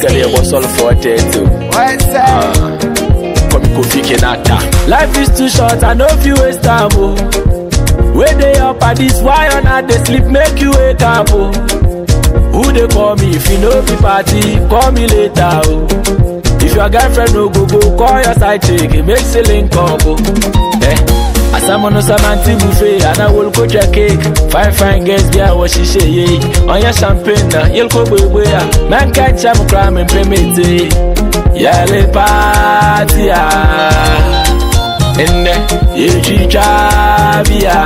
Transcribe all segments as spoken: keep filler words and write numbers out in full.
Charlie was all for tattoo. Come Kofi Kenata. Life is too short, I know if you waste time, oh. Where they up at this, why or not they sleep, make you wake up, oh. Who they call me if you know the party, call me later, oh. If your girlfriend no go go, call your side chick, it makes a link up, oh. Eh. As I'm on a Samanti buffet, and I will coach a cake. Fine, fine girls, yeah, what she say, yeah. On your champagne, you'll go away, man catch up, crime and payment, yeah, le party, in the Yichichavia.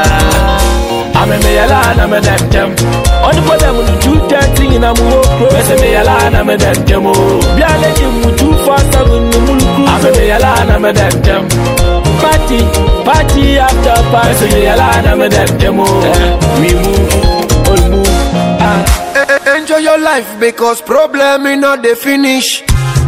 I'm a Mayalana, I'm a Dentam. On the bottom of the two thirty in a move, I'm a Mayalana, I'm a Dentam. Biala, you too fast, I'm a Mayalana, I'm a Dentam. Party, party after party, Mayalana, I'm a Dentam. We move, all move. Enjoy your life because problem is not the finish.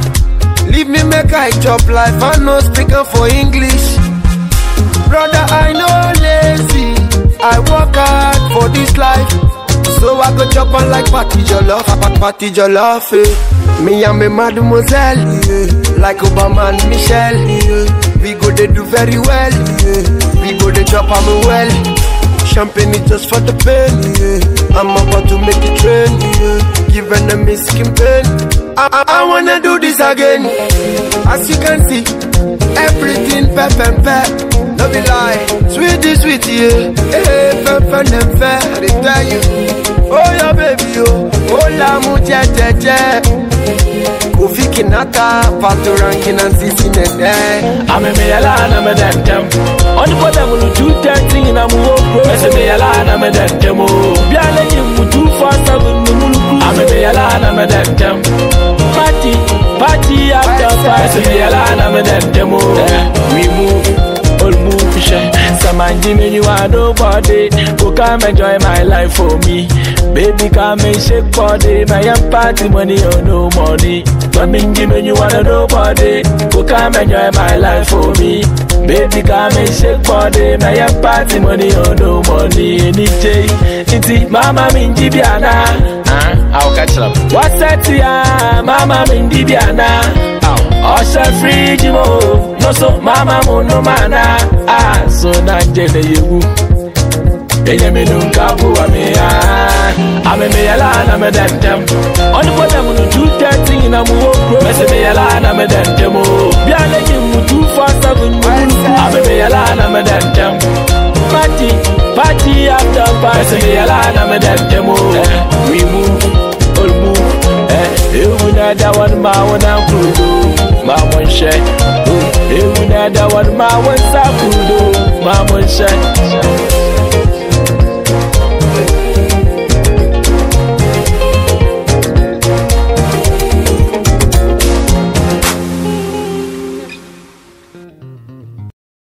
Leave me make I chop life, I no speaking for English. Brother, I know lazy, I work hard for this life. So I go chop on like party jollof, party jollof, eh. Me and me mademoiselle, yeah. Like Obama and Michelle, yeah. We go they do very well, yeah. We go they chop on me well. Champagne is just for the pain, yeah. I'm about to make it rain, yeah. Give enemies skin pain. I, I, I wanna do this again. As you can see, everything pep and pep. No be lie, sweetie, sweetie, yeah. Hey, pep and pep. I tell you, oh yeah, baby, oh, oh la mucha che che. Kofi Kenata, Pato Rankin and Sisi Nene. I'm a Mayalana, I'm a Dentam. On the bottom of the two thirty in a move, I'm a Mayalana, I'm a Dentam. Biala, you too fast, I'm a Mayalana, I'm a Dentam. Party, party after party, Mayalana, I'm a Dentam. We move, all move. Some Jimmy, you are nobody. Go come enjoy my life for me. Baby, come and shake body. My young party money or no money. Come in, Jimmy, you are nobody. Go come enjoy my life for me. Baby, come and shake body. My young party money or no money. Any day, it's Mama Mindibiana. I'll catch up. What's that, yeah? Mama Mindibiana. Osha free Jimo, no so mama no mana. Ah, so na jene you. Benjamin Kabu Amea. I'm a Mayalana, I'm a Dentam. On the bottom of the two thirty in a move, I'm a Mayalana, I'm a Dentam. Biala, you too fast, I'm a Mayalana, I'm a Dentam. Party, party after party, Mayalana, I'm a Dentam. We move, all move. You that one, my one, I'm cool. My one share, you know that one, my one, I'm cool. My one share.